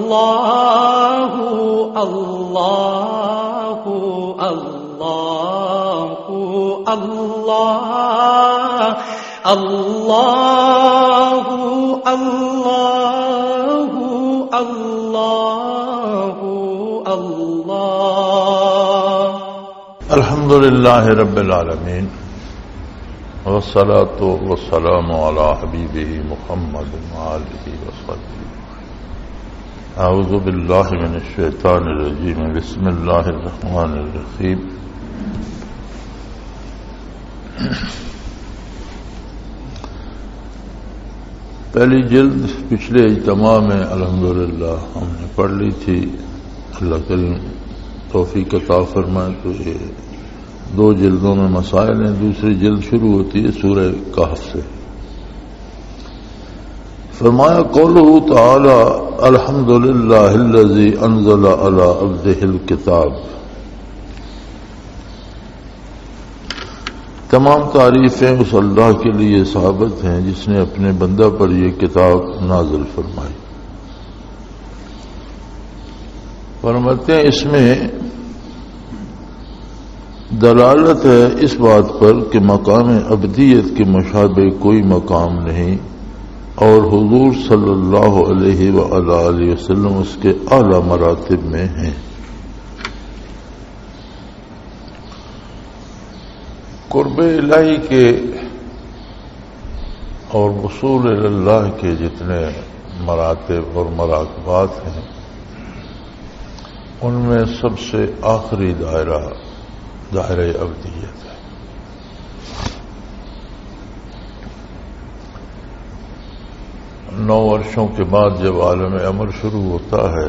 اللہ اللہ اللہ اللہ اللہ اللہ اللہ اللہ الحمدللہ رب العالمین والصلاة والسلام علی حبیبہ محمد وآلہ وصحبہ. اعوذ باللہ من الشیطان الرجیم. بسم اللہ الرحمن الرحیم. پہلی جلد پچھلے اجتماع میں الحمدللہ ہم نے پڑھ لی تھی. اللہ تعالی توفیق عطا فرمائے. تو یہ 2 جلدوں میں مسائل ہیں. دوسری جلد شروع ہوتی ہے سورہ کہف سے. فرمایا قولہ تعالی الحمدللہ الذی انزل علی عبدہ الکتاب. تمام تعریفیں اس اللہ کے لیے ثابت ہیں جس نے اپنے بندہ پر یہ کتاب نازل فرمائی. فرماتے ہیں اس میں دلالت ہے اس بات پر کہ مقام عبدیت کے مشابہ کوئی مقام نہیں اور حضور صلی اللہ علیہ وآلہ وسلم اس کے اعلی مراتب میں ہیں. قرب الہی کے اور وصول اللہ کے جتنے مراتب اور مراقبات ہیں ان میں سب سے آخری دائرہ عبدیت ہے. نو ورشوں کے بعد جب عالم امر شروع ہوتا ہے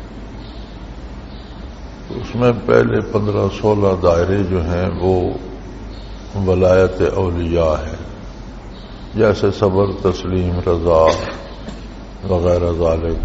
تو اس میں پہلے 15-16 دائرے جو ہیں وہ ولایت اولیاء ہے، جیسے صبر، تسلیم، رضا وغیرہ ذالک.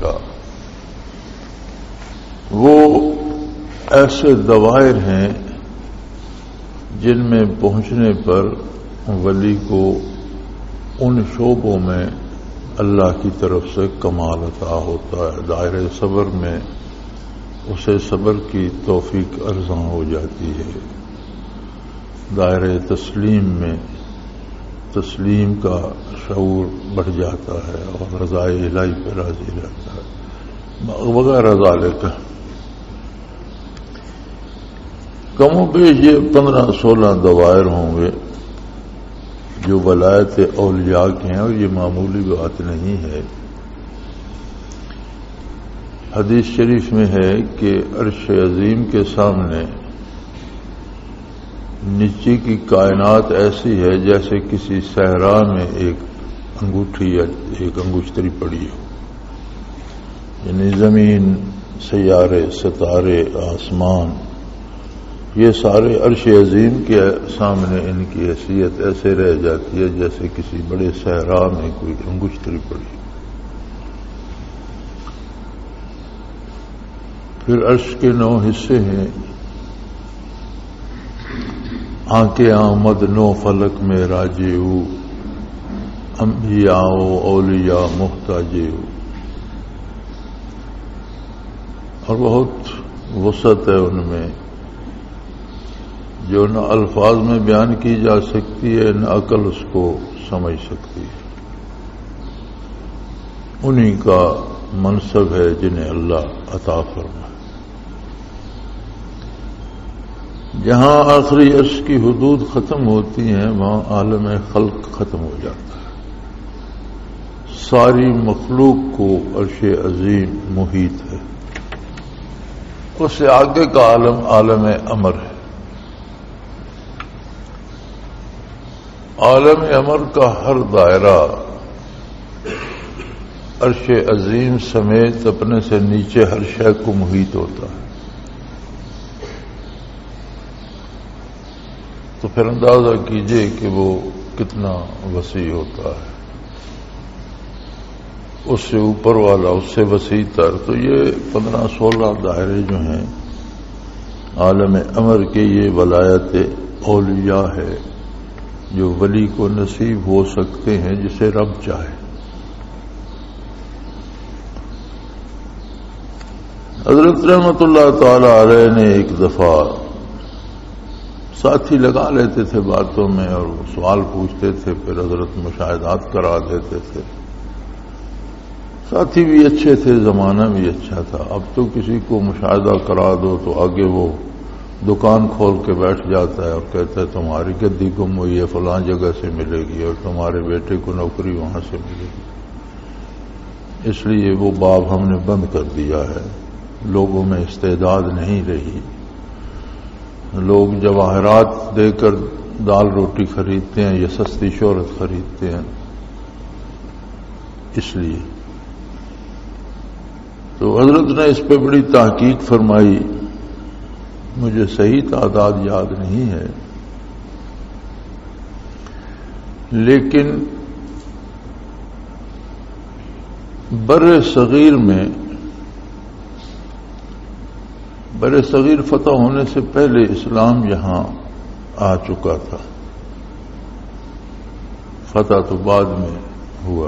وہ ایسے دوائر ہیں جن میں پہنچنے پر ولی کو ان شعبوں میں اللہ کی طرف سے کمال عطا ہوتا ہے. دائرہ صبر میں اسے صبر کی توفیق ارزاں ہو جاتی ہے. دائرہ تسلیم میں تسلیم کا شعور بڑھ جاتا ہے اور رضا الہی پہ راضی رہتا ہے وغیرہ ذالک. کم و بیش یہ 15-16 دوائر ہوں گے جو ولایت اولیاء کے ہیں، اور یہ معمولی بات نہیں ہے. حدیث شریف میں ہے کہ عرش عظیم کے سامنے نیچے کی کائنات ایسی ہے جیسے کسی صحرا میں ایک انگوٹھی یا ایک انگشتری پڑی ہو. یعنی زمین، سیارے، ستارے، آسمان، یہ سارے عرش عظیم کے سامنے ان کی حیثیت ایسے رہ جاتی ہے جیسے کسی بڑے صحرا میں کوئی انگشتری پڑی. پھر عرش کے 9 حصے ہیں. آنکھ آمد 9 فلک میں راجے ہو، انبیاء و اولیاء محتاجے ہو. اور بہت وسعت ہے ان میں جو نہ الفاظ میں بیان کی جا سکتی ہے نہ عقل اس کو سمجھ سکتی ہے. انہی کا منصب ہے جنہیں اللہ عطا فرمائے. جہاں آخری عرش کی حدود ختم ہوتی ہیں وہاں عالم خلق ختم ہو جاتا ہے. ساری مخلوق کو عرش عظیم محیط ہے. اس سے آگے کا عالم عالم امر ہے. عالم امر کا ہر دائرہ عرش عظیم سمیت اپنے سے نیچے ہر شے کو محیط ہوتا ہے. تو پھر اندازہ کیجئے کہ وہ کتنا وسیع ہوتا ہے. اس سے اوپر والا اس سے وسیع تر. تو یہ 15-16 دائرے جو ہیں عالم امر کے، یہ ولایت اولیاء ہے جو ولی کو نصیب ہو سکتے ہیں جسے رب چاہے. حضرت رحمت اللہ تعالی علیہ نے ایک دفعہ ساتھی لگا لیتے تھے باتوں میں اور سوال پوچھتے تھے، پھر حضرت مشاہدات کرا دیتے تھے. ساتھی بھی اچھے تھے، زمانہ بھی اچھا تھا. اب تو کسی کو مشاہدہ کرا دو تو آگے وہ دکان کھول کے بیٹھ جاتا ہے اور کہتا ہے تمہاری گدی گم ہوئی ہے فلاں جگہ سے ملے گی اور تمہارے بیٹے کو نوکری وہاں سے ملے گی. اس لیے وہ باب ہم نے بند کر دیا ہے. لوگوں میں استعداد نہیں رہی. لوگ جواہرات دے کر دال روٹی خریدتے ہیں یا سستی شہرت خریدتے ہیں. اس لیے تو حضرت نے اس پہ بڑی تحقیق فرمائی. مجھے صحیح تعداد یاد نہیں ہے، لیکن بر صغیر فتح ہونے سے پہلے اسلام یہاں آ چکا تھا. فتح تو بعد میں ہوا.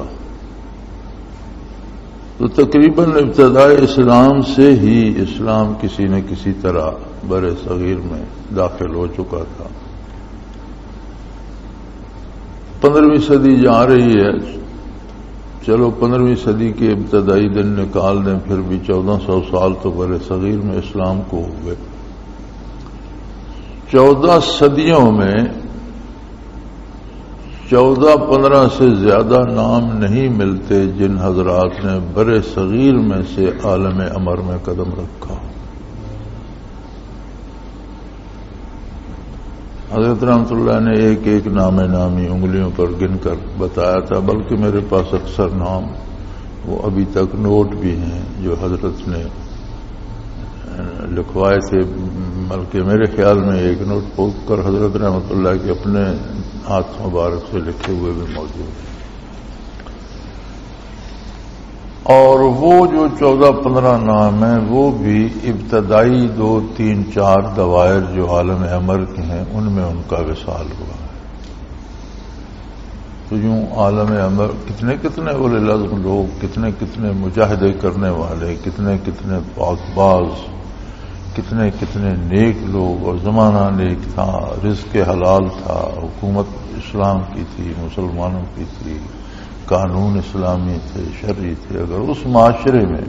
تو تقریباً ابتدائے اسلام سے ہی اسلام کسی نہ کسی طرح بر صغیر میں داخل ہو چکا تھا. 15ویں صدی جا رہی ہے، چلو 15ویں صدی کے ابتدائی دن نکال دیں، پھر بھی 1400 سال تو بر صغیر میں اسلام کو ہوئے. 14 صدیوں میں 14-15 سے زیادہ نام نہیں ملتے جن حضرات نے بر صغیر میں سے عالم امر میں قدم رکھا. حضرت رحمت اللہ نے ایک ایک نام نامی انگلیوں پر گن کر بتایا تھا، بلکہ میرے پاس اکثر نام وہ ابھی تک نوٹ بھی ہیں جو حضرت نے لکھوائے تھے. بلکہ میرے خیال میں ایک نوٹ پوک کر حضرت رحمت اللہ کے اپنے ہاتھ مبارک سے لکھے ہوئے بھی موجود ہیں. اور وہ جو 14-15 نام ہیں وہ بھی ابتدائی 2-3-4 دوائر جو عالم امر کے ہیں ان میں ان کا وصال ہوا ہے. تو یوں عالم امر کتنے کتنے اولے العزم لوگ، کتنے کتنے مجاہدے کرنے والے، کتنے کتنے پاک باز، کتنے کتنے نیک لوگ. اور زمانہ نیک تھا، رزق حلال تھا، حکومت اسلام کی تھی، مسلمانوں کی تھی، قانون اسلامی تھے، شرعی تھے. اگر اس معاشرے میں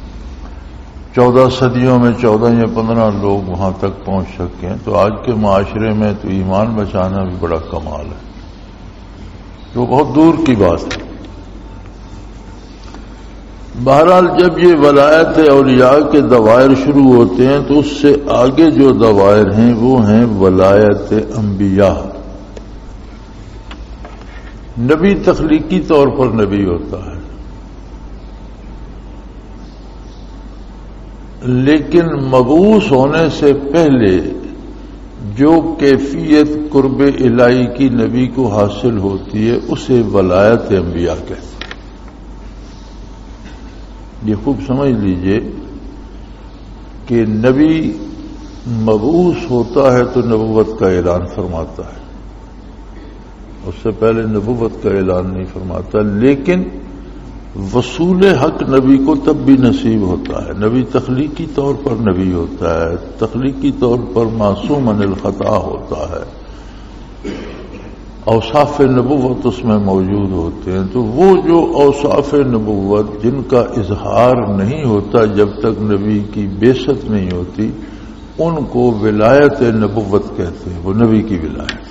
14 صدیوں میں 14 یا 15 لوگ وہاں تک پہنچ سکیں تو آج کے معاشرے میں تو ایمان بچانا بھی بڑا کمال ہے. تو بہت دور کی بات ہے. بہرحال جب یہ ولایت اولیاء کے دوائر شروع ہوتے ہیں تو اس سے آگے جو دوائر ہیں وہ ہیں ولایت انبیاء. نبی تخلیقی طور پر نبی ہوتا ہے، لیکن مبعوث ہونے سے پہلے جو کیفیت قرب الہی کی نبی کو حاصل ہوتی ہے اسے ولایت انبیاء کہتے ہیں. یہ خوب سمجھ لیجئے کہ نبی مبعوث ہوتا ہے تو نبوت کا اعلان فرماتا ہے، اس سے پہلے نبوت کا اعلان نہیں فرماتا. لیکن وصول حق نبی کو تب بھی نصیب ہوتا ہے. نبی تخلیقی طور پر نبی ہوتا ہے، تخلیقی طور پر معصوم عن الخطا ہوتا ہے، اوصاف نبوت اس میں موجود ہوتے ہیں. تو وہ جو اوصاف نبوت جن کا اظہار نہیں ہوتا جب تک نبی کی بعثت نہیں ہوتی ان کو ولایت نبوت کہتے ہیں. وہ نبی کی ولایت.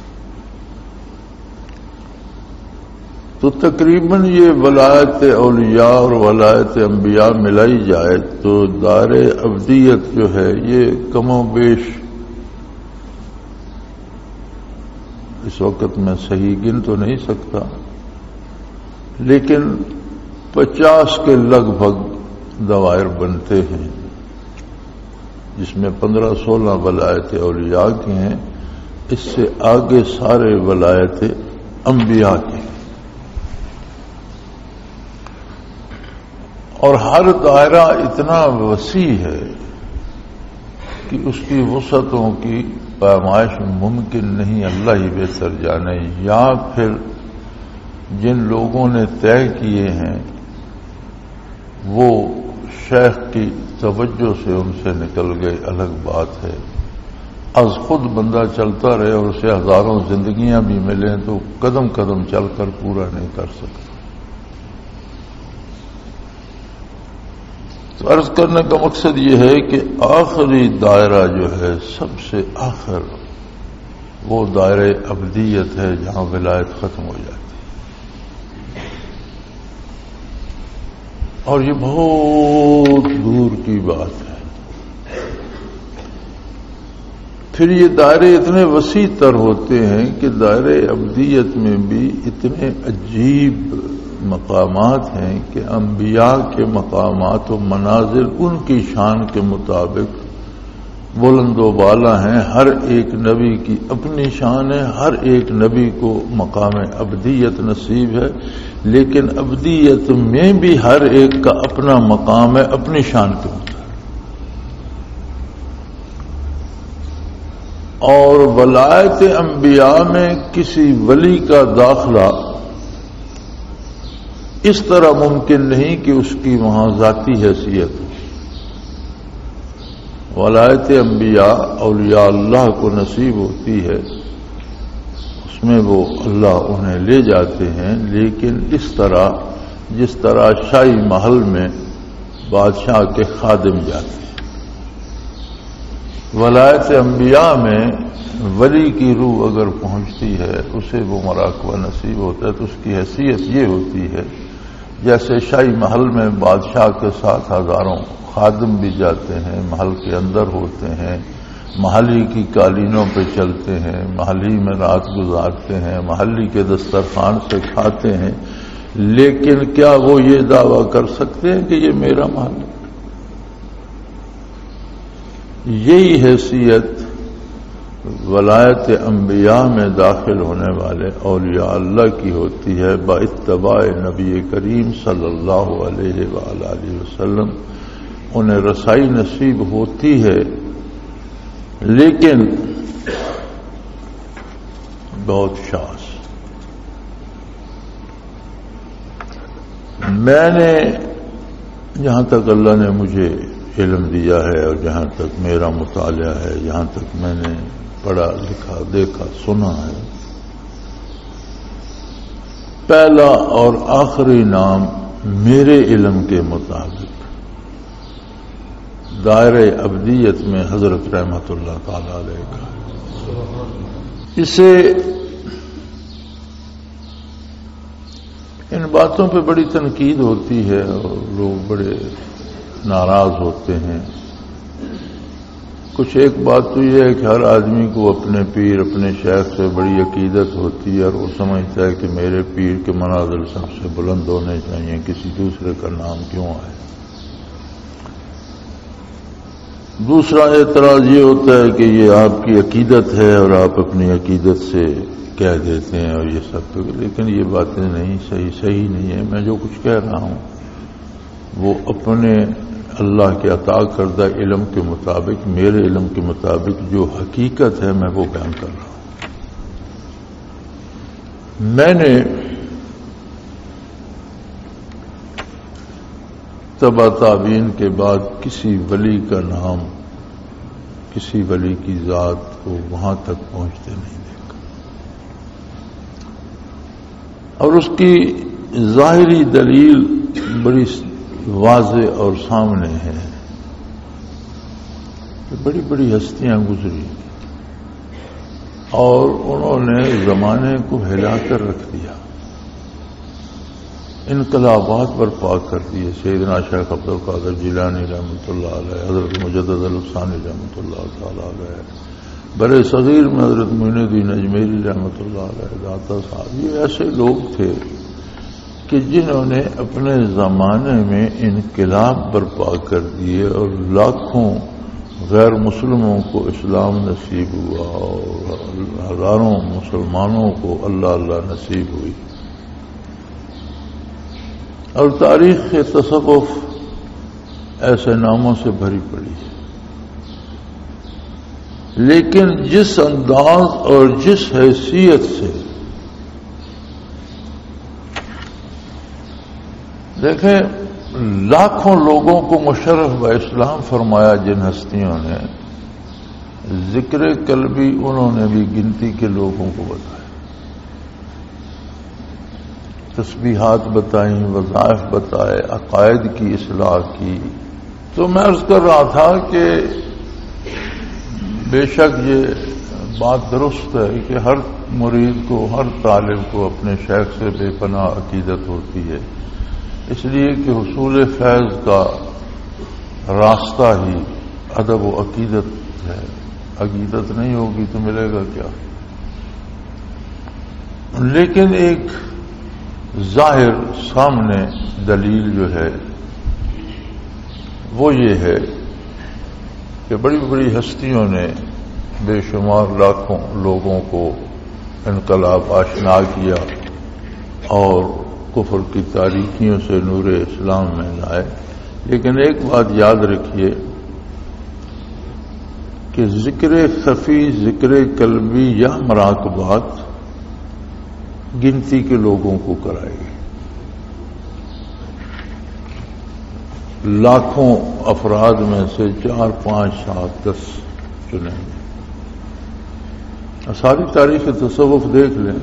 تو تقریباً یہ ولایت اولیاء اور ولایت انبیاء ملائی جائے تو دار ابدیت جو ہے یہ کم و بیش اس وقت میں صحیح گن تو نہیں سکتا، لیکن 50 کے لگ بھگ دوائر بنتے ہیں جس میں 15-16 ولایت اولیاء کی ہیں. اس سے آگے سارے ولایت انبیاء کی ہیں. اور ہر دائرہ اتنا وسیع ہے کہ اس کی وسعتوں کی پیمائش ممکن نہیں، اللہ ہی بہتر جانے. یا پھر جن لوگوں نے طے کیے ہیں وہ شیخ کی توجہ سے ان سے نکل گئے الگ بات ہے، از خود بندہ چلتا رہے اور اسے ہزاروں زندگیاں بھی ملیں تو قدم قدم چل کر پورا نہیں کر سکتا۔ تو عرض کرنے کا مقصد یہ ہے کہ آخری دائرہ جو ہے سب سے آخر وہ دائرہ ابدیت ہے جہاں ولایت ختم ہو جاتی ہے، اور یہ بہت دور کی بات ہے۔ پھر یہ دائرے اتنے وسیع تر ہوتے ہیں کہ دائرے ابدیت میں بھی اتنے عجیب مقامات ہیں کہ انبیاء کے مقامات و منازل ان کی شان کے مطابق بلند و بالا ہیں۔ ہر ایک نبی کی اپنی شان ہے، ہر ایک نبی کو مقام ابدیت نصیب ہے، لیکن ابدیت میں بھی ہر ایک کا اپنا مقام ہے اپنی شان کے مطابق۔ اور ولایت انبیاء میں کسی ولی کا داخلہ اس طرح ممکن نہیں کہ اس کی وہاں ذاتی حیثیت ہو۔ ولایت انبیاء اولیاء اللہ کو نصیب ہوتی ہے، اس میں وہ اللہ انہیں لے جاتے ہیں، لیکن اس طرح جس طرح شاہی محل میں بادشاہ کے خادم جاتے ہیں۔ ولایت انبیاء میں ولی کی روح اگر پہنچتی ہے اسے وہ مراقبہ نصیب ہوتا ہے، تو اس کی حیثیت یہ ہوتی ہے جیسے شاہی محل میں بادشاہ کے ساتھ ہزاروں خادم بھی جاتے ہیں، محل کے اندر ہوتے ہیں، محلی کی قالینوں پہ چلتے ہیں، محلی میں رات گزارتے ہیں، محلی کے دسترخوان سے کھاتے ہیں، لیکن کیا وہ یہ دعویٰ کر سکتے ہیں کہ یہ میرا محل ہے؟ یہی حیثیت ولایت انبیاء میں داخل ہونے والے اولیاء اللہ کی ہوتی ہے باتباع نبی کریم صلی اللہ علیہ وآلہ وسلم۔ انہیں رسائی نصیب ہوتی ہے، لیکن بہت شاذ۔ میں نے جہاں تک اللہ نے مجھے علم دیا ہے اور جہاں تک میرا مطالعہ ہے، جہاں تک میں نے پڑھا لکھا دیکھا سنا ہے، پہلا اور آخری نام میرے علم کے مطابق دائرہ ابدیت میں حضرت رحمت اللہ تعالی علیہ کا۔ اسے ان باتوں پہ بڑی تنقید ہوتی ہے اور لوگ بڑے ناراض ہوتے ہیں۔ کچھ ایک بات تو یہ ہے کہ ہر آدمی کو اپنے پیر اپنے شیخ سے بڑی عقیدت ہوتی ہے اور وہ سمجھتا ہے کہ میرے پیر کے منازل سب سے بلند ہونے چاہیے، کسی دوسرے کا نام کیوں آئے۔ دوسرا اعتراض یہ ہوتا ہے کہ یہ آپ کی عقیدت ہے اور آپ اپنی عقیدت سے کہہ دیتے ہیں اور یہ سب، لیکن یہ باتیں نہیں صحیح نہیں ہے۔ میں جو کچھ کہہ رہا ہوں وہ اپنے اللہ کے عطا کردہ علم کے مطابق، میرے علم کے مطابق جو حقیقت ہے میں وہ بیان کر رہا ہوں۔ میں نے تبع تابعین کے بعد کسی ولی کا نام، کسی ولی کی ذات کو وہاں تک پہنچتے نہیں دیکھا، اور اس کی ظاہری دلیل بڑی واضح اور سامنے ہے۔ بڑی بڑی ہستیاں گزری اور انہوں نے زمانے کو ہلا کر رکھ دیا، انقلابات برپا کر دیے۔ سیدنا شیخ عبد القادر جیلانی رحمۃ اللہ علیہ، حضرت مجدد الفسانی رحمۃ اللہ تعالی علیہ، برے صغیر میں حضرت معین الدین اجمیری رحمۃ اللہ علیہ، داتا صاحب، یہ ایسے لوگ تھے کہ جنہوں نے اپنے زمانے میں انقلاب برپا کر دیے اور لاکھوں غیر مسلموں کو اسلام نصیب ہوا اور ہزاروں مسلمانوں کو اللہ اللہ نصیب ہوئی، اور تاریخ تصوف ایسے ناموں سے بھری پڑی ہے۔ لیکن جس انداز اور جس حیثیت سے، دیکھیں لاکھوں لوگوں کو مشرف و اسلام فرمایا جن ہستیوں نے، ذکر قلبی انہوں نے بھی گنتی کے لوگوں کو بتایا، تسبیحات بتائیں، وظائف بتائے، عقائد کی اصلاح کی۔ تو میں عرض کر رہا تھا کہ بے شک یہ بات درست ہے کہ ہر مرید کو، ہر طالب کو اپنے شیخ سے بے پناہ عقیدت ہوتی ہے، اس لیے کہ حصول فیض کا راستہ ہی ادب و عقیدت ہے۔ عقیدت نہیں ہوگی تو ملے گا کیا؟ لیکن ایک ظاہر سامنے دلیل جو ہے وہ یہ ہے کہ بڑی بڑی ہستیوں نے بے شمار لاکھوں لوگوں کو انقلاب آشنا کیا اور کفر کی تاریکیوں سے نور اسلام میں لائے، لیکن ایک بات یاد رکھیے کہ ذکر خفی، ذکر قلبی یا مراقبات گنتی کے لوگوں کو کرائے گی، لاکھوں افراد میں سے 4، 5، 7، 10 چنیں گے۔ ساری تاریخ تصوف دیکھ لیں،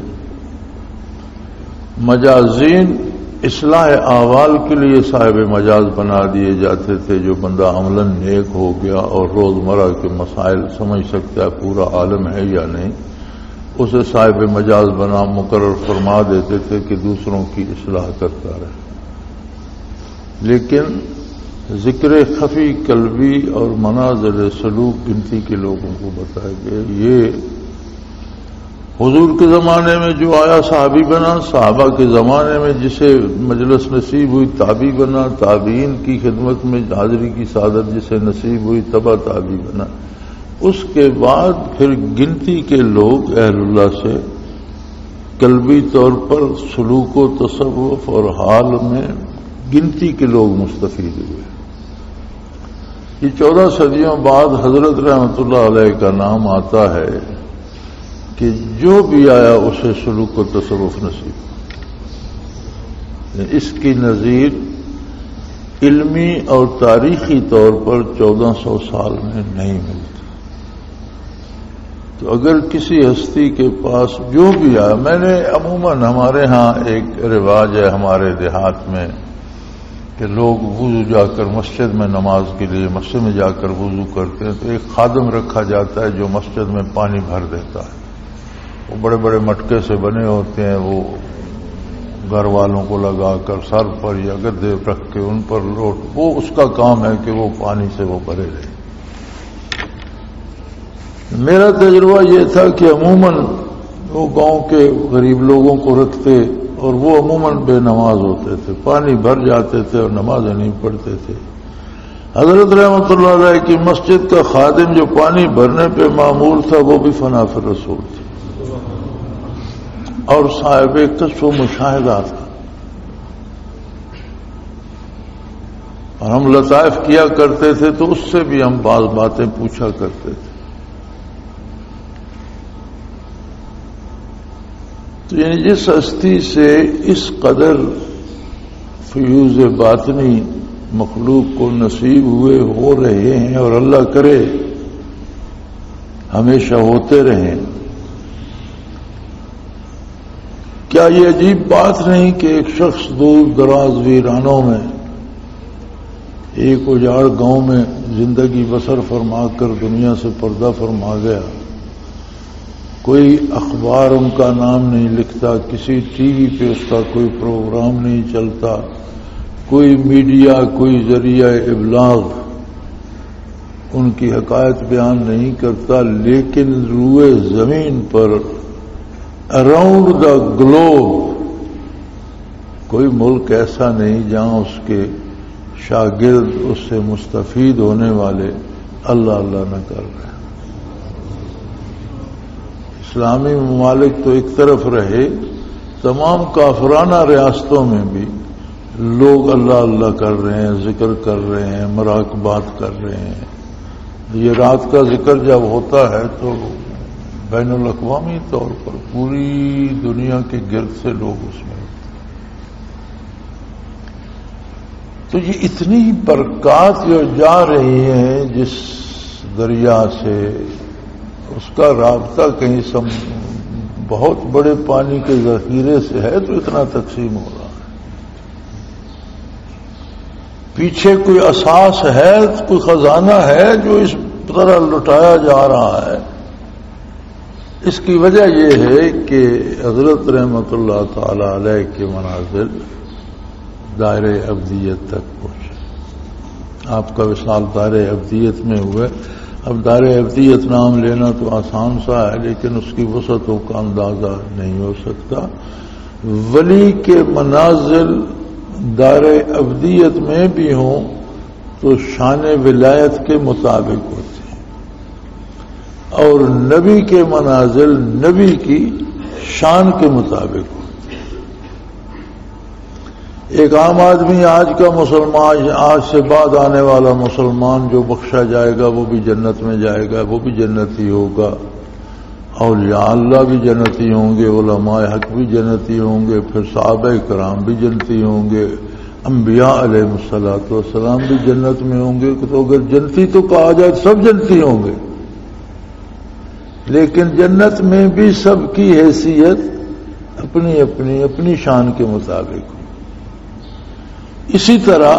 مجازین اصلاح احوال کے لیے صاحب مجاز بنا دیے جاتے تھے، جو بندہ عملاً نیک ہو گیا اور روزمرہ کے مسائل سمجھ سکتا ہے، پورا عالم ہے یا نہیں، اسے صاحب مجاز بنا مقرر فرما دیتے تھے کہ دوسروں کی اصلاح کرتا رہے۔ لیکن ذکر خفی قلبی اور منازل سلوک گنتی کے لوگوں کو بتائے گئے۔ یہ حضور کے زمانے میں جو آیا صحابی بنا، صحابہ کے زمانے میں جسے مجلس نصیب ہوئی تابعی بنا، تابعین کی خدمت میں حاضری کی سعادت جسے نصیب ہوئی تبع تابعی بنا۔ اس کے بعد پھر گنتی کے لوگ اہل اللہ سے قلبی طور پر سلوک و تصوف اور حال میں گنتی کے لوگ مستفید ہوئے۔ یہ 14 صدیوں بعد حضرت رحمت اللہ علیہ کا نام آتا ہے کہ جو بھی آیا اسے سلوک و تصوف نصیب۔ اس کی نظیر علمی اور تاریخی طور پر 1400 سال میں نہیں ملتی۔ تو اگر کسی ہستی کے پاس جو بھی آیا، میں نے عموماً ہمارے ہاں ایک رواج ہے ہمارے دیہات میں کہ لوگ وضو جا کر مسجد میں نماز کے لیے مسجد میں جا کر وضو کرتے ہیں، تو ایک خادم رکھا جاتا ہے جو مسجد میں پانی بھر دیتا ہے۔ وہ بڑے بڑے مٹکے سے بنے ہوتے ہیں، وہ گھر والوں کو لگا کر سر پر یا گدے رکھ کے ان پر لوٹ، وہ اس کا کام ہے کہ وہ پانی سے وہ بھرے رہے۔ میرا تجربہ یہ تھا کہ عموماً وہ گاؤں کے غریب لوگوں کو رکھتے اور وہ عموماً بے نماز ہوتے تھے، پانی بھر جاتے تھے اور نمازیں نہیں پڑھتے تھے۔ حضرت رحمت اللہ علیہ کی مسجد کا خادم جو پانی بھرنے پہ معمول تھا وہ بھی فنا فی الرسول تھا اور صاحب کشف و مشاہدہ تھا، اور ہم لطائف کیا کرتے تھے تو اس سے بھی ہم بعض باتیں پوچھا کرتے تھے۔ تو یعنی جس ہستی سے اس قدر فیوز باطنی مخلوق کو نصیب ہوئے، ہو رہے ہیں، اور اللہ کرے ہمیشہ ہوتے رہیں، کیا یہ عجیب بات نہیں کہ ایک شخص دور دراز ویرانوں میں ایک اجاڑ گاؤں میں زندگی بسر فرما کر دنیا سے پردہ فرما گیا، کوئی اخبار ان کا نام نہیں لکھتا، کسی ٹی وی پہ اس کا کوئی پروگرام نہیں چلتا، کوئی میڈیا، کوئی ذریعہ ابلاغ ان کی حقائق بیان نہیں کرتا، لیکن روئے زمین پر اراؤنڈ دا گلوب کوئی ملک ایسا نہیں جہاں اس کے شاگرد اس سے مستفید ہونے والے اللہ اللہ نہ کر رہے۔ اسلامی ممالک تو ایک طرف رہے، تمام کافرانہ ریاستوں میں بھی لوگ اللہ اللہ کر رہے ہیں، ذکر کر رہے ہیں، مراقبات کر رہے ہیں۔ یہ رات کا ذکر جب ہوتا ہے تو بین الاقوامی طور پر پوری دنیا کے گرد سے لوگ اس میں تو یہ اتنی برکات جو جا رہی ہیں جس دریا سے، اس کا رابطہ کہیں بہت بڑے پانی کے ذخیرے سے ہے تو اتنا تقسیم ہو رہا ہے. پیچھے کوئی اساس ہے، کوئی خزانہ ہے جو اس طرح لٹایا جا رہا ہے. اس کی وجہ یہ ہے کہ حضرت رحمت اللہ تعالی علیہ کے منازل دائرہ ابدیت تک پہنچے. آپ کا وصال دائرہ ابدیت میں ہوئے. اب دائرہ ابدیت نام لینا تو آسان سا ہے، لیکن اس کی وسعتوں کا اندازہ نہیں ہو سکتا. ولی کے منازل دائرہ ابدیت میں بھی ہوں تو شان ولایت کے مطابق ہوتے ہیں، اور نبی کے منازل نبی کی شان کے مطابق ہوتے ہیں. ایک عام آدمی آج کا مسلمان، آج سے بعد آنے والا مسلمان جو بخشا جائے گا وہ بھی جنت میں جائے گا، وہ بھی جنتی ہوگا. اولیاء اللہ بھی جنتی ہوں گے، علماء حق بھی جنتی ہوں گے، پھر صحابہ کرام بھی جنتی ہوں گے، انبیاء علیہ الصلوۃ والسلام بھی جنت میں ہوں گے. تو اگر جنتی تو کہا جائے سب جنتی ہوں گے، لیکن جنت میں بھی سب کی حیثیت اپنی اپنی اپنی شان کے مطابق. اسی طرح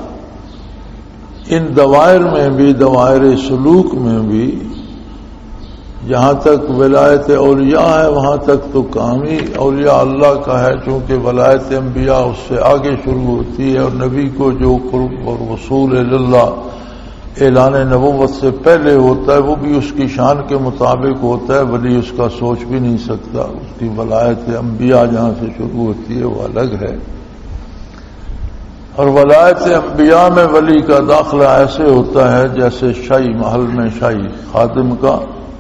ان دوائر میں بھی، دوائر سلوک میں بھی، جہاں تک ولایت اولیاء ہے وہاں تک تو کام ہی اولیاء اللہ کا ہے، چونکہ ولایت انبیاء اس سے آگے شروع ہوتی ہے، اور نبی کو جو قرب اور وصول اللہ اعلان نبوت سے پہلے ہوتا ہے وہ بھی اس کی شان کے مطابق ہوتا ہے. ولی اس کا سوچ بھی نہیں سکتا. اس کی ولایت انبیاء جہاں سے شروع ہوتی ہے وہ الگ ہے. اور ولایت انبیاء میں ولی کا داخلہ ایسے ہوتا ہے جیسے شاہی محل میں شاہی خادم کا.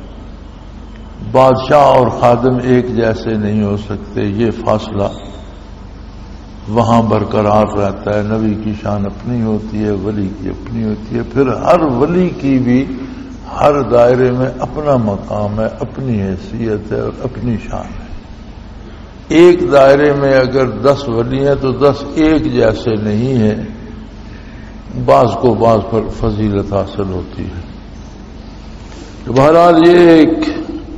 بادشاہ اور خادم ایک جیسے نہیں ہو سکتے، یہ فاصلہ وہاں برقرار رہتا ہے. نبی کی شان اپنی ہوتی ہے، ولی کی اپنی ہوتی ہے. پھر ہر ولی کی بھی ہر دائرے میں اپنا مقام ہے، اپنی حیثیت ہے اور اپنی شان ہے. ایک دائرے میں اگر 10 ولی ہیں تو 10 ایک جیسے نہیں ہیں، بعض کو بعض پر فضیلت حاصل ہوتی ہے. تو بہرحال یہ ایک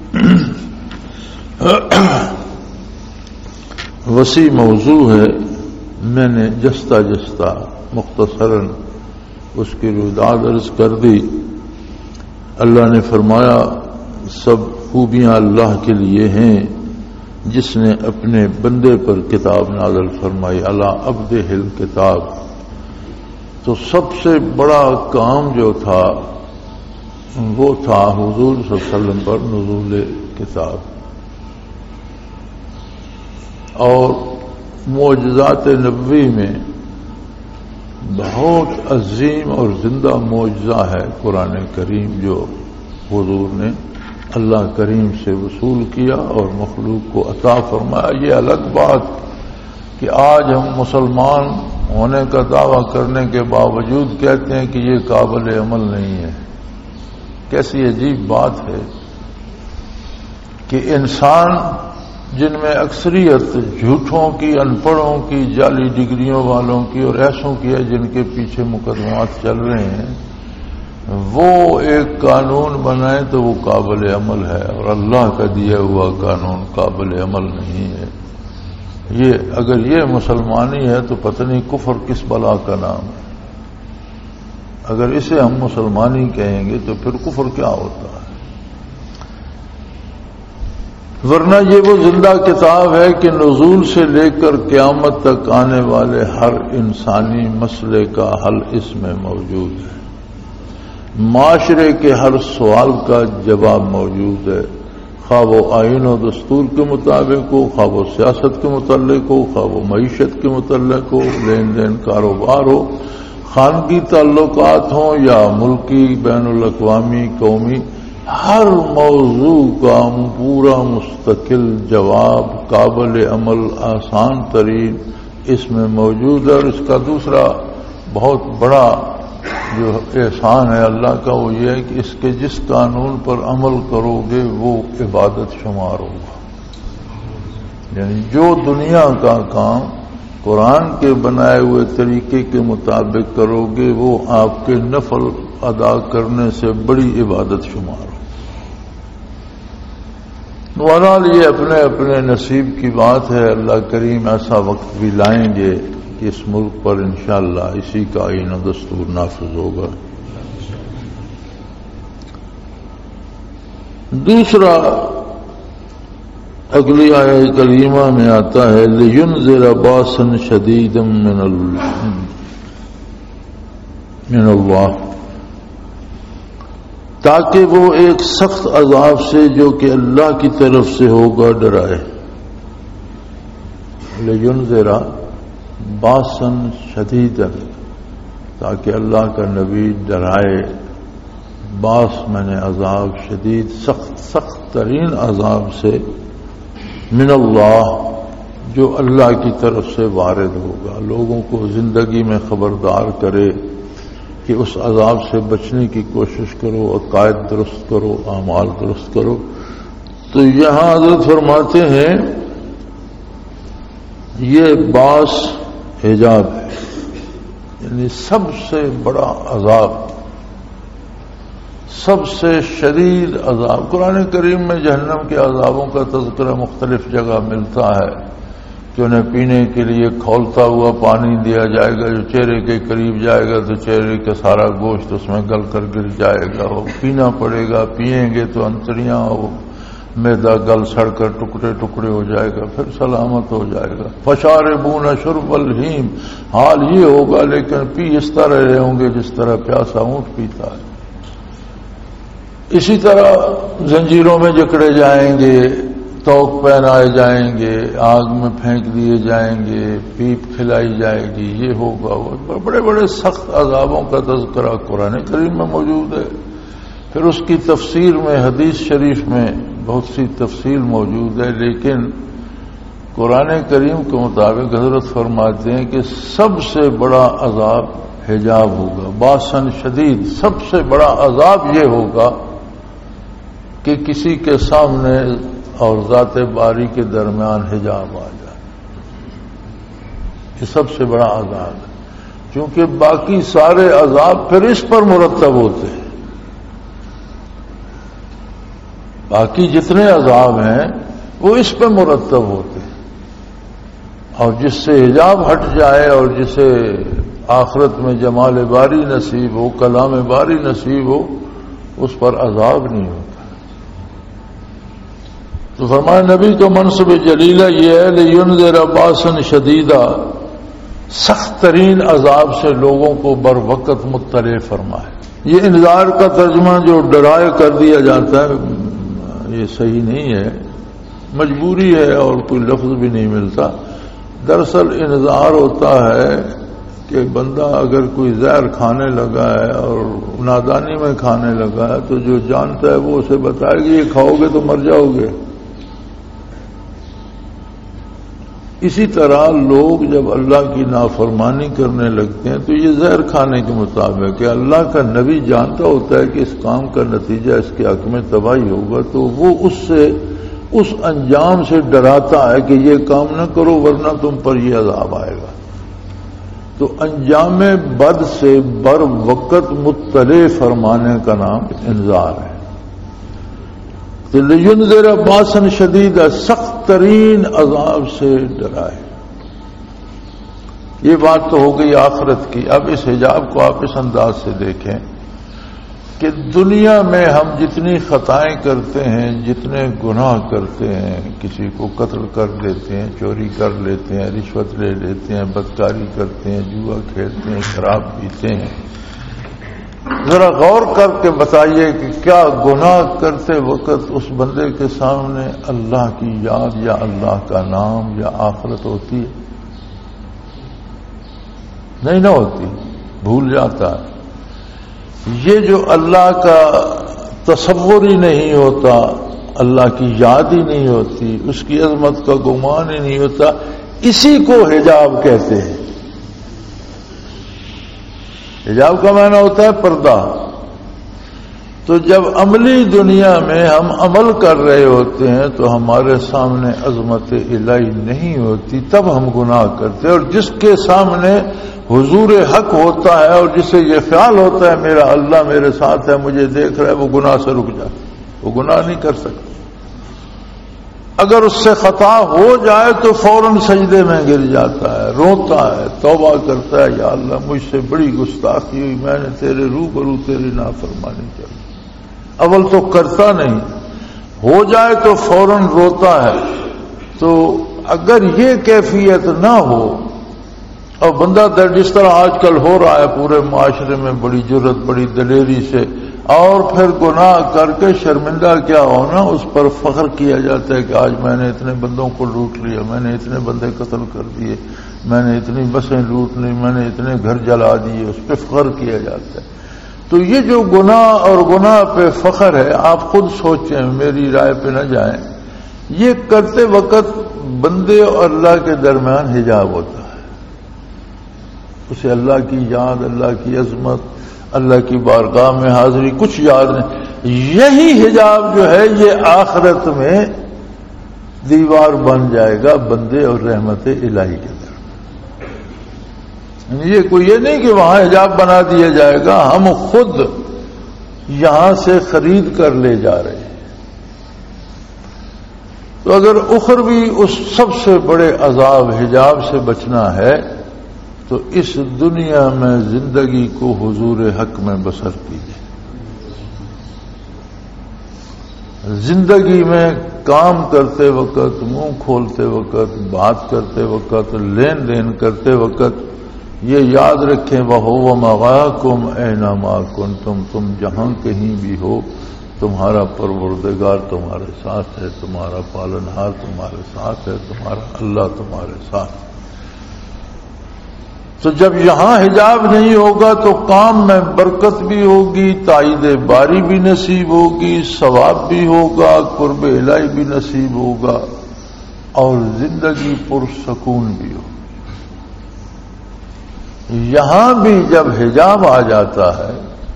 وسیع موضوع ہے. میں نے جستا جستا مختصراً اس کی رویداد عرض کر دی. اللہ نے فرمایا سب خوبیاں اللہ کے لیے ہیں جس نے اپنے بندے پر کتاب نازل فرمائی، علی عبدہ الکتاب. تو سب سے بڑا کام جو تھا وہ تھا حضور صلی اللہ علیہ وسلم پر نزول کتاب. اور معجزات نبوی میں بہت عظیم اور زندہ معجزہ ہے قرآن کریم، جو حضور نے اللہ کریم سے وصول کیا اور مخلوق کو عطا فرمایا. یہ الگ بات کہ آج ہم مسلمان ہونے کا دعویٰ کرنے کے باوجود کہتے ہیں کہ یہ قابل عمل نہیں ہے. کیسی عجیب بات ہے کہ انسان جن میں اکثریت جھوٹوں کی، ان پڑھوں کی، جعلی ڈگریوں والوں کی اور ایسوں کی ہے جن کے پیچھے مقدمات چل رہے ہیں، وہ ایک قانون بنائے تو وہ قابل عمل ہے، اور اللہ کا دیا ہوا قانون قابل عمل نہیں ہے. یہ اگر یہ مسلمانی ہے تو پتہ نہیں کفر کس بلا کا نام ہے. اگر اسے ہم مسلمانی کہیں گے تو پھر کفر کیا ہوتا ہے؟ ورنہ یہ وہ زندہ کتاب ہے کہ نزول سے لے کر قیامت تک آنے والے ہر انسانی مسئلے کا حل اس میں موجود ہے. معاشرے کے ہر سوال کا جواب موجود ہے، خواہ وہ آئین و دستور کے مطابق ہو، خواہ وہ سیاست کے متعلق ہو، خواہ وہ معیشت کے متعلق ہو، لین دین کاروبار ہو، خانگی تعلقات ہوں یا ملکی، بین الاقوامی، قومی. ہر موضوع کا پورا مستقل جواب قابل عمل آسان ترین اس میں موجود ہے. اور اس کا دوسرا بہت بڑا جو احسان ہے اللہ کا وہ یہ ہے کہ اس کے جس قانون پر عمل کرو گے وہ عبادت شمار ہوگا. یعنی جو دنیا کا کام قرآن کے بنائے ہوئے طریقے کے مطابق کرو گے وہ آپ کے نفل ادا کرنے سے بڑی عبادت شمار ہو۔ بہرحال یہ اپنے اپنے نصیب کی بات ہے، اللہ کریم ایسا وقت بھی لائیں گے کہ اس ملک پر انشاءاللہ اسی کا آئین و دستور نافذ ہوگا۔ دوسرا اگلی آیہ کریمہ میں آتا ہے لِيُنذِرَ بَأْسًا شَدِيدًا من اللہ، تاکہ وہ ایک سخت عذاب سے جو کہ اللہ کی طرف سے ہوگا ڈرائے۔ لِيُنذِرَ بَأْسًا شَدِيدًا، تاکہ اللہ کا نبی ڈرائے، باس میں نے عذاب، شدید سخت ترین عذاب سے، من اللہ جو اللہ کی طرف سے وارد ہوگا، لوگوں کو زندگی میں خبردار کرے کہ اس عذاب سے بچنے کی کوشش کرو، عقائد درست کرو، اعمال درست کرو۔ تو یہاں حضرت فرماتے ہیں یہ باس حجاب ہے، یعنی سب سے بڑا عذاب، سب سے شدید عذاب۔ قرآن کریم میں جہنم کے عذابوں کا تذکرہ مختلف جگہ ملتا ہے کہ انہیں پینے کے لیے کھولتا ہوا پانی دیا جائے گا، جو چہرے کے قریب جائے گا تو چہرے کا سارا گوشت اس میں گل کر گر جائے گا، وہ پینا پڑے گا، پئیں گے تو انتڑیاں میدا گل سڑ کر ٹکڑے ٹکڑے ہو جائے گا، پھر سلامت ہو جائے گا۔ فشاربون شرب الہیم، حال یہ ہوگا لیکن پی اس طرح رہے ہوں گے جس طرح پیاسا اونٹ پیتا ہے۔ اسی طرح زنجیروں میں جکڑے جائیں گے، توق پہنائے جائیں گے، آگ میں پھینک دیے جائیں گے، پیپ کھلائی جائے گی، یہ ہوگا وہ بڑے بڑے سخت عذابوں کا تذکرہ قرآن کریم میں موجود ہے۔ پھر اس کی تفسیر میں حدیث شریف میں بہت سی تفصیل موجود ہے، لیکن قرآن کریم کے مطابق حضرت فرماتے ہیں کہ سب سے بڑا عذاب حجاب ہوگا، باسن شدید، سب سے بڑا عذاب یہ ہوگا کہ کسی کے سامنے اور ذات باری کے درمیان حجاب آ جائے، یہ سب سے بڑا عذاب ہے، کیونکہ باقی سارے عذاب پھر اس پر مرتب ہوتے ہیں، باقی جتنے عذاب ہیں وہ اس پہ مرتب ہوتے ہیں، اور جس سے حجاب ہٹ جائے اور جسے آخرت میں جمال باری نصیب ہو، کلام باری نصیب ہو، اس پر عذاب نہیں ہوتا۔ تو فرمایا نبی کا منصب جلیلہ یہ ہے لِيُنذِرَ بَأْسًا شَدِيدًا، سخت ترین عذاب سے لوگوں کو بر وقت مطلع فرمائے۔ یہ انذار کا ترجمہ جو ڈرائے کر دیا جاتا ہے یہ صحیح نہیں ہے، مجبوری ہے اور کوئی لفظ بھی نہیں ملتا۔ دراصل انذار ہوتا ہے کہ بندہ اگر کوئی زہر کھانے لگا ہے اور نادانی میں کھانے لگا ہے تو جو جانتا ہے وہ اسے بتائے گا یہ کھاؤ گے تو مر جاؤ گے۔ اسی طرح لوگ جب اللہ کی نافرمانی کرنے لگتے ہیں تو یہ زہر کھانے کے مطابق ہے، اللہ کا نبی جانتا ہوتا ہے کہ اس کام کا نتیجہ اس کے حق میں تباہی ہوگا، تو وہ اس انجام سے ڈراتا ہے کہ یہ کام نہ کرو ورنہ تم پر یہ عذاب آئے گا۔ تو انجام بد سے بر وقت مطلع فرمانے کا نام انذار ہے۔ لِيُنذِرَ بَأْسًا شَدِيدًا، سخت ترین عذاب سے ڈرائے۔ یہ بات تو ہو گئی آخرت کی۔ اب اس حجاب کو آپ اس انداز سے دیکھیں کہ دنیا میں ہم جتنی خطائیں کرتے ہیں، جتنے گناہ کرتے ہیں، کسی کو قتل کر لیتے ہیں، چوری کر لیتے ہیں، رشوت لے لیتے ہیں، بدکاری کرتے ہیں، جوا کھیلتے ہیں، شراب پیتے ہیں، ذرا غور کر کے بتائیے کہ کیا گناہ کرتے وقت اس بندے کے سامنے اللہ کی یاد یا اللہ کا نام یا آخرت ہوتی ہے؟ نہیں نہ ہوتی، بھول جاتا ہے۔ یہ جو اللہ کا تصور ہی نہیں ہوتا، اللہ کی یاد ہی نہیں ہوتی، اس کی عظمت کا گمان ہی نہیں ہوتا، اسی کو حجاب کہتے ہیں۔ حجاب کا معنی ہوتا ہے پردہ۔ تو جب عملی دنیا میں ہم عمل کر رہے ہوتے ہیں تو ہمارے سامنے عظمت الہی نہیں ہوتی، تب ہم گناہ کرتے ہیں، اور جس کے سامنے حضور حق ہوتا ہے اور جسے یہ خیال ہوتا ہے میرا اللہ میرے ساتھ ہے، مجھے دیکھ رہا ہے، وہ گناہ سے رک جاتا ہے، وہ گناہ نہیں کر سکتا۔ اگر اس سے خطا ہو جائے تو فوراً سجدے میں گر جاتا ہے، روتا ہے، توبہ کرتا ہے، یا اللہ مجھ سے بڑی گستاخی ہوئی، میں نے تیرے روبرو تیری نافرمانی کر دی۔ اول تو کرتا نہیں، ہو جائے تو فوراً روتا ہے۔ تو اگر یہ کیفیت نہ ہو، اور بندہ جس طرح آج کل ہو رہا ہے پورے معاشرے میں، بڑی جرت بڑی دلیری سے، اور پھر گناہ کر کے شرمندہ کیا ہونا، اس پر فخر کیا جاتا ہے کہ آج میں نے اتنے بندوں کو لوٹ لیا، میں نے اتنے بندے قتل کر دیے، میں نے اتنی بسیں لوٹ لی، میں نے اتنے گھر جلا دیے، اس پہ فخر کیا جاتا ہے۔ تو یہ جو گناہ اور گناہ پہ فخر ہے، آپ خود سوچیں، میری رائے پہ نہ جائیں، یہ کرتے وقت بندے اور اللہ کے درمیان حجاب ہوتا ہے، اسے اللہ کی یاد، اللہ کی عظمت، اللہ کی بارگاہ میں حاضری کچھ یاد نہیں۔ یہی حجاب جو ہے یہ آخرت میں دیوار بن جائے گا بندے اور رحمت الہی کے درمیان۔ یہ نہیں کہ وہاں حجاب بنا دیا جائے گا، ہم خود یہاں سے خرید کر لے جا رہے ہیں۔ تو اگر اخروی اس سب سے بڑے عذاب حجاب سے بچنا ہے تو اس دنیا میں زندگی کو حضور حق میں بسر کیجیے۔ زندگی میں کام کرتے وقت، منہ کھولتے وقت، بات کرتے وقت، لین دین کرتے وقت یہ یاد رکھیں، وَهُوَ مَعَكُمْ أَيْنَمَا كُنتُمْ، تم جہاں کہیں بھی ہو تمہارا پروردگار تمہارے ساتھ ہے، تمہارا پالنہار تمہارے ساتھ ہے، تمہارا اللہ تمہارے ساتھ ہے۔ تو جب یہاں حجاب نہیں ہوگا تو کام میں برکت بھی ہوگی، تائید باری بھی نصیب ہوگی، ثواب بھی ہوگا، قرب الہی بھی نصیب ہوگا، اور زندگی پرسکون بھی ہوگی۔ یہاں بھی جب حجاب آ جاتا ہے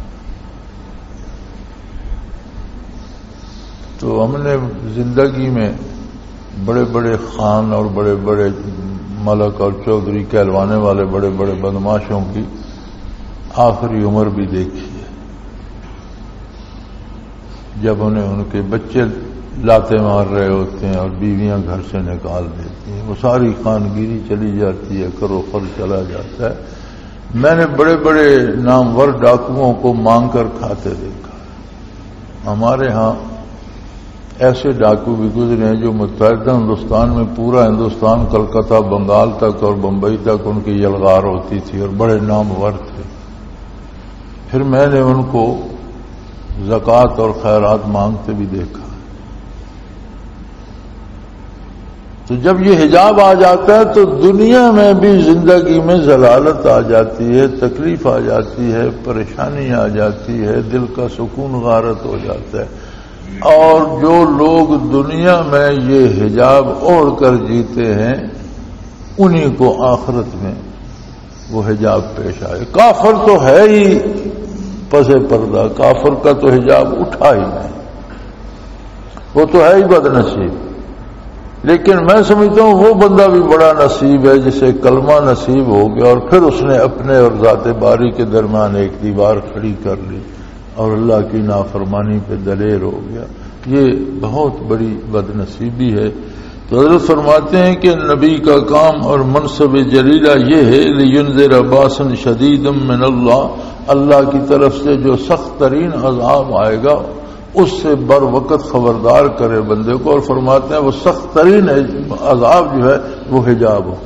تو ہم نے زندگی میں بڑے بڑے خان اور بڑے بڑے ملک اور چودھری کہلوانے والے بڑے بڑے بدماشوں کی آخری عمر بھی دیکھی ہے، جب انہیں ان کے بچے لاتے مار رہے ہوتے ہیں اور بیویاں گھر سے نکال دیتی ہیں، وہ ساری خانگیری چلی جاتی ہے، کرو خر چلا جاتا ہے۔ میں نے بڑے بڑے نامور ڈاکوؤں کو مانگ کر کھاتے دیکھا۔ ہمارے ہاں ایسے ڈاکو بھی گزرے ہیں جو متحدہ ہندوستان میں پورا ہندوستان، کلکتہ، بنگال تک اور بمبئی تک ان کی یلغار ہوتی تھی اور بڑے نامور تھے۔ پھر میں نے ان کو زکوٰۃ اور خیرات مانگتے بھی دیکھا۔ تو جب یہ حجاب آ جاتا ہے تو دنیا میں بھی زندگی میں ضلالت آ جاتی ہے، تکلیف آ جاتی ہے، پریشانی آ جاتی ہے، دل کا سکون غارت ہو جاتا ہے۔ اور جو لوگ دنیا میں یہ حجاب اوڑھ کر جیتے ہیں انہی کو آخرت میں وہ حجاب پیش آئے۔ کافر تو ہے ہی پس پردہ، کافر کا تو حجاب اٹھا ہی نہیں، وہ تو ہے ہی بد نصیب۔ لیکن میں سمجھتا ہوں وہ بندہ بھی بڑا نصیب ہے جسے کلمہ نصیب ہو گیا اور پھر اس نے اپنے اور ذات باری کے درمیان ایک دیوار کھڑی کر لی اور اللہ کی نافرمانی پہ دلیر ہو گیا۔ یہ بہت بڑی بد نصیبی ہے۔ تو حضرت فرماتے ہیں کہ نبی کا کام اور منصب جلیلہ یہ ہے لِيُنذِرَ بَأْسًا شَدِيدًا مِّنَ اللَّهِ، اللہ کی طرف سے جو سخت ترین عذاب آئے گا اس سے بر وقت خبردار کرے بندے کو، اور فرماتے ہیں وہ سخت ترین عذاب جو ہے وہ حجاب ہو،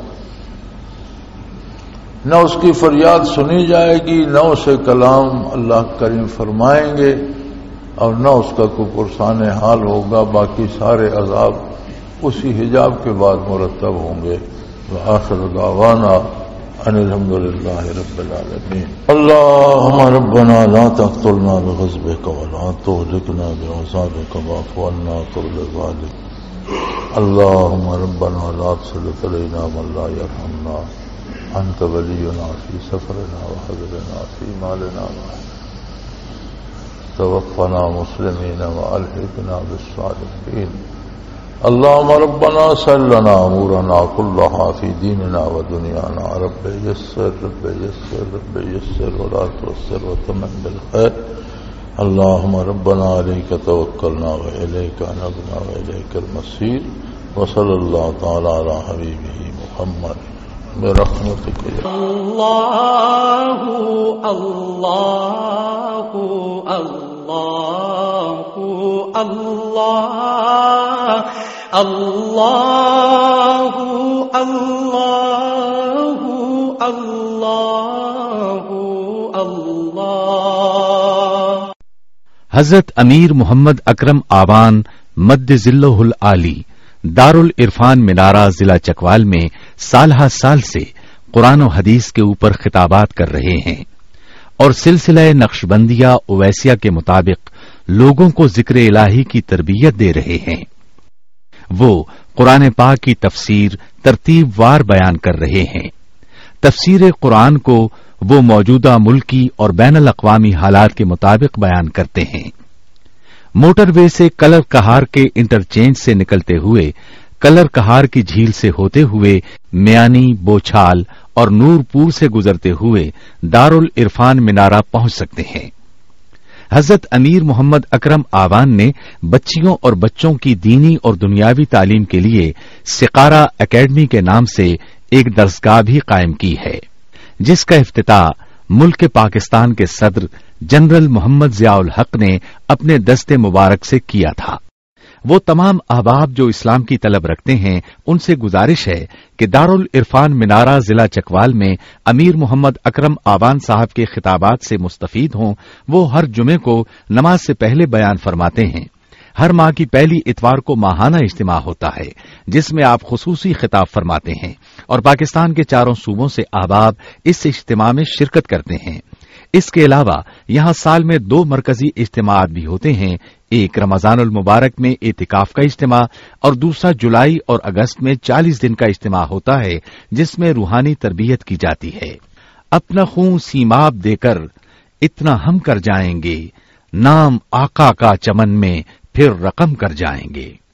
نہ اس کی فریاد سنی جائے گی، نہ اسے کلام اللہ کریم فرمائیں گے، اور نہ اس کا کوئی پرسان حال ہوگا۔ باقی سارے عذاب اسی حجاب کے بعد مرتب ہوں گے۔ وآخر دعوانا ان الحمد للہ رب العالمین۔ اللہم ربنا لا تقتلنا بغضبک ولا تہلکنا بعذابک واعف عنا قبل ذلک۔ اللہم ربنا لا تسلط علینا من لا یرحمنا، انت ولینا فی سفرنا وحضرنا فی مالنا توفنا مسلمين وألحقنا بالصالحين اللهم ربنا سهل لنا أمورنا كلها في ديننا ودنيانا رب يسر رب يسر رب يسر ولا تعسر وتمم بالخير اللهم ربنا عليك توكلنا وإليك أنبنا وإليك المصير وصلى الله تعالى على حبيبه محمد برحمتك يا الله الله الله الله الله الله الله الله حضرت امیر محمد اکرم آوان مد ذلہ العالی دارالعرفان منارہ ضلع چکوال میں سالہ سال سے قرآن و حدیث کے اوپر خطابات کر رہے ہیں اور سلسلہ نقشبندیہ اویسیہ کے مطابق لوگوں کو ذکر الہی کی تربیت دے رہے ہیں۔ وہ قرآن پاک کی تفسیر ترتیب وار بیان کر رہے ہیں۔ تفسیر قرآن کو وہ موجودہ ملکی اور بین الاقوامی حالات کے مطابق بیان کرتے ہیں۔ موٹر وے سے کلر کہار کے انٹرچینج سے نکلتے ہوئے کلر کہار کی جھیل سے ہوتے ہوئے میانی، بوچھال اور نورپور سے گزرتے ہوئے دارالعرفان منارہ پہنچ سکتے ہیں۔ حضرت امیر محمد اکرم آوان نے بچیوں اور بچوں کی دینی اور دنیاوی تعلیم کے لیے سقارہ اکیڈمی کے نام سے ایک درسگاہ بھی قائم کی ہے، جس کا افتتاح ملک پاکستان کے صدر جنرل محمد ضیاء الحق نے اپنے دست مبارک سے کیا تھا۔ وہ تمام احباب جو اسلام کی طلب رکھتے ہیں ان سے گزارش ہے کہ دارالعرفان منارہ ضلع چکوال میں امیر محمد اکرم آوان صاحب کے خطابات سے مستفید ہوں۔ وہ ہر جمعے کو نماز سے پہلے بیان فرماتے ہیں۔ ہر ماہ کی پہلی اتوار کو ماہانہ اجتماع ہوتا ہے جس میں آپ خصوصی خطاب فرماتے ہیں اور پاکستان کے چاروں صوبوں سے احباب اس اجتماع میں شرکت کرتے ہیں۔ اس کے علاوہ یہاں سال میں 2 مرکزی اجتماعات بھی ہوتے ہیں، ایک رمضان المبارک میں اعتکاف کا اجتماع اور دوسرا جولائی اور اگست میں 40 دن کا اجتماع ہوتا ہے جس میں روحانی تربیت کی جاتی ہے۔ اپنا خون سیماب دے کر اتنا ہم کر جائیں گے، نام آقا کا چمن میں پھر رقم کر جائیں گے۔